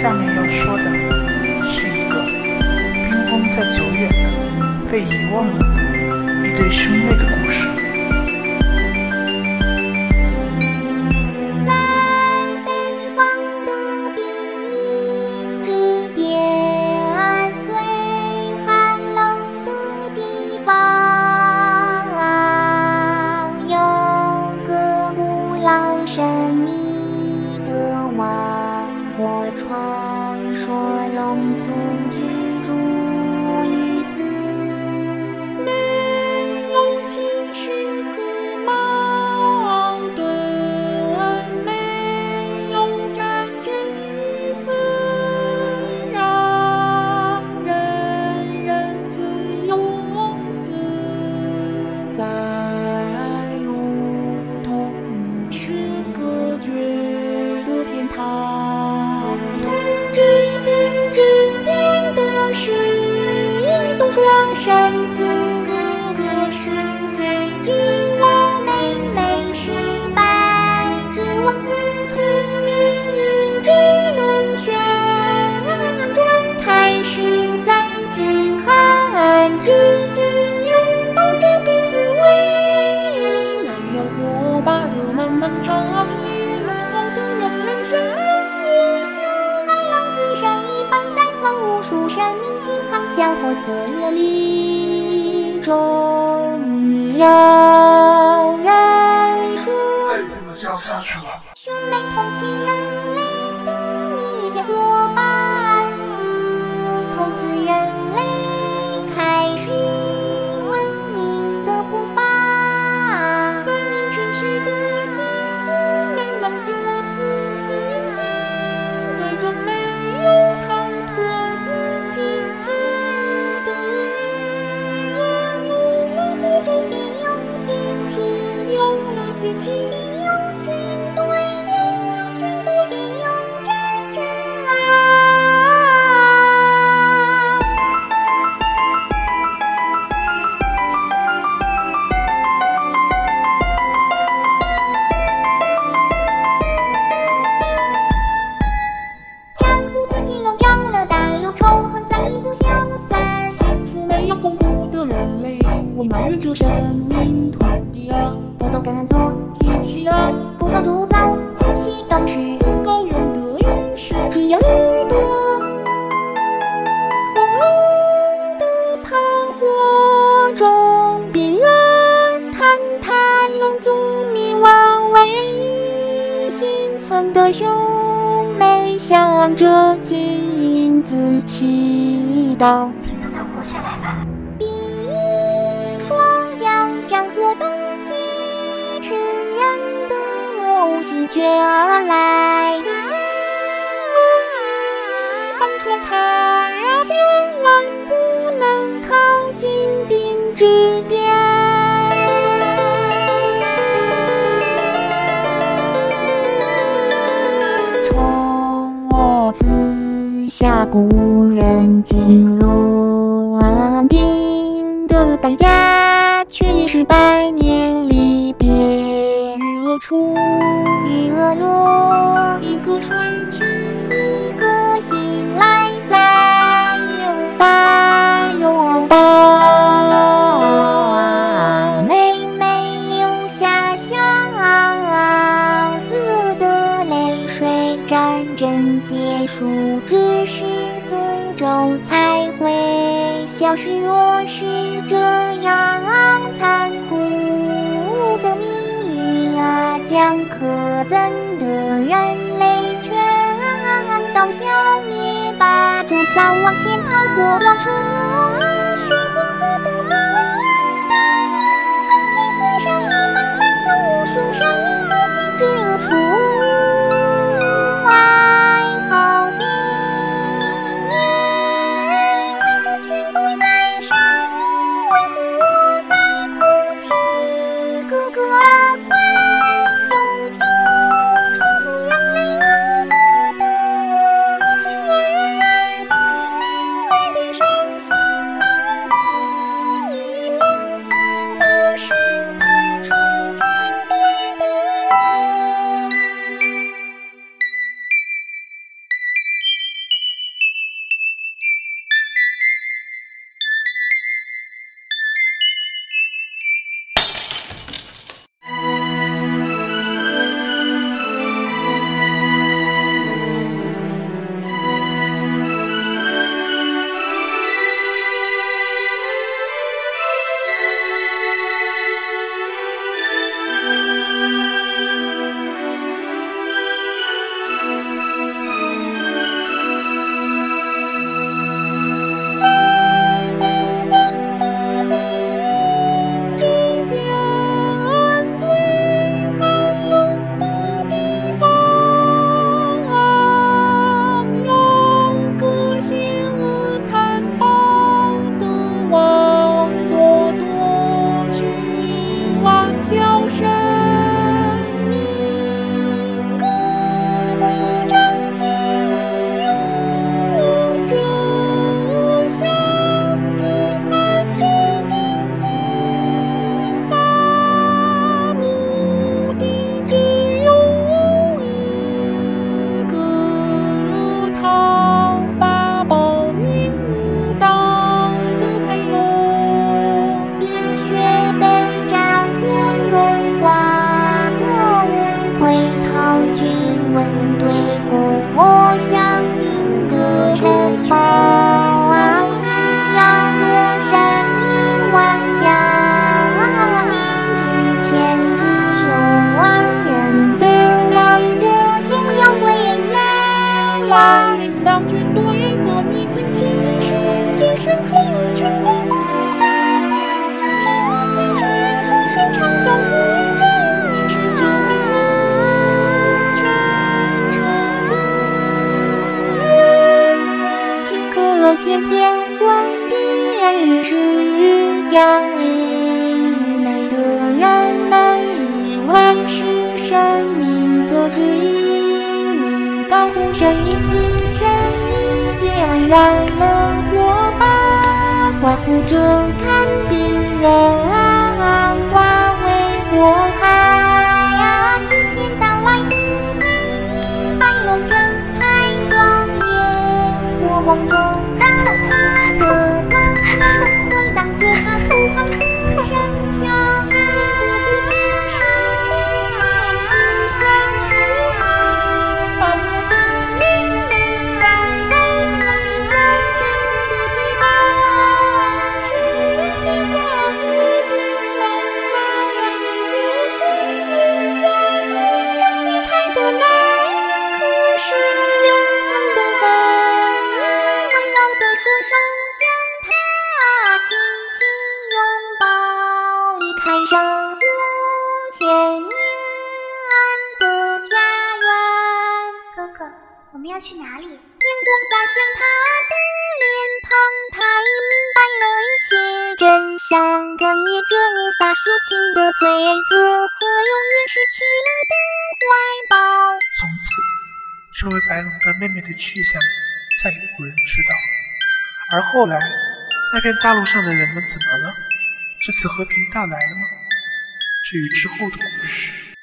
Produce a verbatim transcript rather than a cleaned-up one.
下面要说的是一个冰封在久远的、被遗忘了的一对兄妹的故事。 在北方的冰阴之巅，最寒冷的地方，有个古老神秘的王国，传说龙族居住于此。 没有骑士和矛盾，没有战争与纷扰，人人自由自在，如同与世隔绝的天堂。 统治冰之巅的是一栋双生子， 哥哥是黑之王， 妹妹是白之王子，从命运之轮旋转，开始在极寒之地拥抱着彼此唯一。 没有火把的漫漫长夜，冷后的人类生灵无限。 海浪似山一般带走无数生命惊航，交获得了力，终于有人说再也不能这样下去了。 兄妹同情人类的蜜结伙伴子，从此人类开始文明的步伐。 本应持续的幸福，美满进了自己心，最终没有逃脱自己记忆的阴影。有了火种， 便有天气， 有了天气， 便有军队， 有了军队， 便有战争啊！看护自己笼罩了大陆，仇恨再不消散。 幸福没有痛苦的人类，为埋怨着生命土地啊， 不懂耕作， 天气啊， 不懂铸造，不启动时， 高原的陨石， 只有一朵轰隆的炮火中，边缘谈谈龙族灭亡，唯一幸存的兄妹向着金子祈祷。 请他们活下来吧。 冰阴霜将战火冻结，吃人的魔物席卷而来。 帮窗台啊， 千万不能靠近冰之巅。从此下古人进入安冰的代价，却也是百年离别。 日落出， 日落， 一个睡去， 一个醒来，再也无法拥抱。妹妹流下相似的泪水，战争结束，只是诅咒才会消失。若是这样残酷的命运啊，将可憎的人类全都消灭吧。铸造往前跑，火往出浓，血红色的冰冷眼带，钢铁似山一般带走无数生命所禁之处。哀嚎边缘，为何军队在杀人？为何我在哭泣？哥哥啊，快救救重复人类恶果的我！ 亲爱的妹妹，别伤心。 愚昧的人们以为是生命的指引，当红绳一起身影点燃了火把，欢呼着看病人化为火海。提前到来的黑衣白龙睁开双眼，火光中看到他的苍白，回荡着他粗犷的声响。不轻视的样子像去爱，把我的命运让人认真的对白。是眼睛花子不能在爱里活着，莲花自正解开的那一刻是永恒的分。温柔的双手将它轻轻拥抱，离开生活千年的家园。 哥哥，我们要去哪里？ 阳光洒向他的脸庞，他已明白了一切真相，哽咽着无法抒情的罪责和永远失去了的怀抱。 从此，这位白龙的妹妹的去向再也无人知道。而后来，那片大陆上的人们怎么了？这次和平到来了吗？至于之后的故事，